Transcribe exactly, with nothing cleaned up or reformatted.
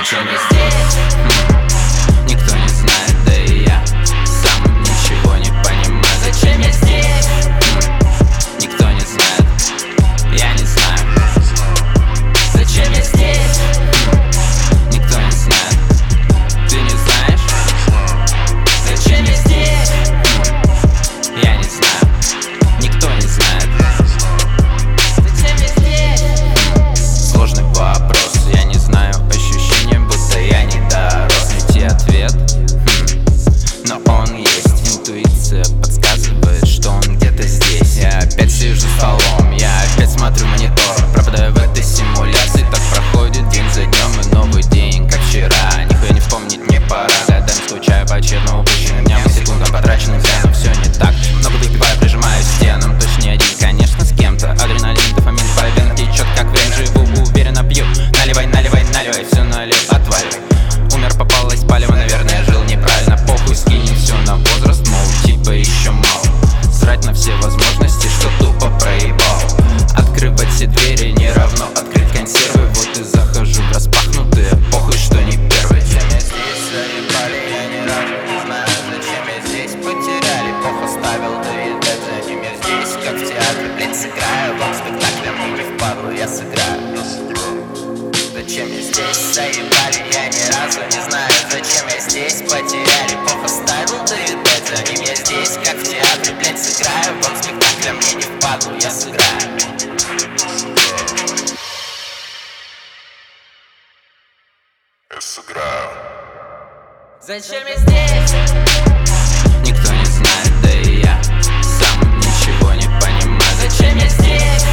Зачем я здесь? Хм. Никто не знает, да и я сам ничего не понимаю. Зачем я здесь? Хм. Никто не знает, я не знаю. Зачем я здесь? Хм. Никто не знает, ты не знаешь? Зачем я здесь? Хм. Я не знаю, никто не знает. Зачем я здесь? Сложный вопрос, я не знаю. Ощущение, будто я не дорос найти ответ. Хм. Но он есть, интуиция подсказывает, что он где-то здесь. Я опять сижу за столом, я опять смотрю монитор, пропадаю в этой симуляции. Так проходит день за днем, и новый день, как вчера. Нихуя не вспомнить не пора. Годами скучаю по очередно упущенным дням и секундам, потраченным зря, но все не так. Много выпиваю, прижимаюсь к стенам. Точно не один, конечно, с кем-то. Адреналин, дофамин по венам течет, как время. Живу, уверенно пью. Наливай, наливай, наливай, все налил, отваливай. Умер, попалось палево, наверное, жил неправильно. Похуй, скинем все на возраст, мол, типа еще мало. Срать на все возможности, что тупо проебал. Открывать все двери не равно открыть консервы. Вот и захожу в распахнутые, похуй, что не первый. Зачем я здесь заебали, я ни разу не знаю. Зачем я здесь потеряли, Бог оставил, да и дать. Зачем я здесь, как в театре, блядь, сыграю. Вам спектаклем и не впадлу, я сыграю. Зачем я здесь заебали, я ни разу не знаю. Зачем я здесь потеряли, Бог оставил, да и дать. За ним я здесь, как в театре, блядь, сыграю. Вам спектаклем мне не впадлу, я сыграю. Я сыграю. Зачем я здесь? Никто не знает, да и я сам ничего не понимаю. Зачем я здесь?